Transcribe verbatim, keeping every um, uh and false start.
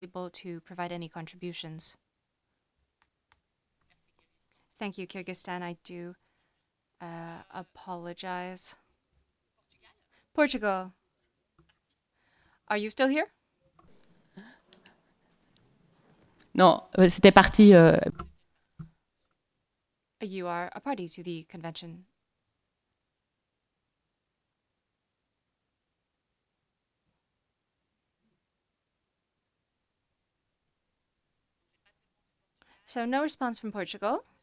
able to provide any contributions. Thank you, Kyrgyzstan. I do uh, apologize. Portugal, are you still here? Non, euh, c'était parti. euh, You are a party to the convention. So, no response from Portugal.